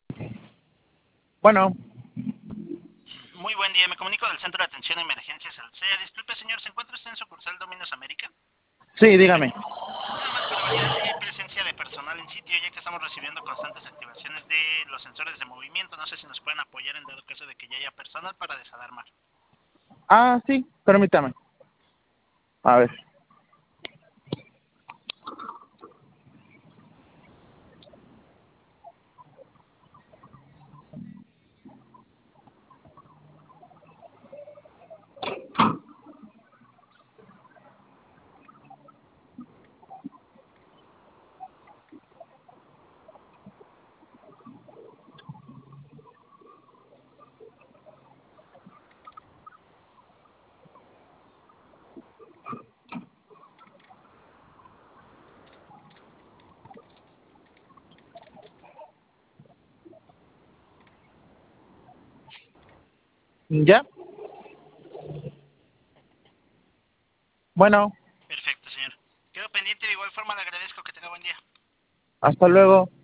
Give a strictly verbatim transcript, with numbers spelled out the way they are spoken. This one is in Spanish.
Bueno, Muy buen día, me comunico del Centro de Atención a Emergencias al C E A. Disculpe, señor, ¿se encuentra usted en sucursal Dominios América? sí, dígame. Nada más para validar si hay presencia de personal en sitio, ya que estamos recibiendo constantes activaciones de los sensores de movimiento. No sé si nos pueden apoyar en dado caso de que ya haya personal para desalarmar. Ah, sí, permítame. A ver. ¿Ya? Bueno, Perfecto, señor. Quedo pendiente, de igual forma le agradezco, que tenga buen día. hasta luego.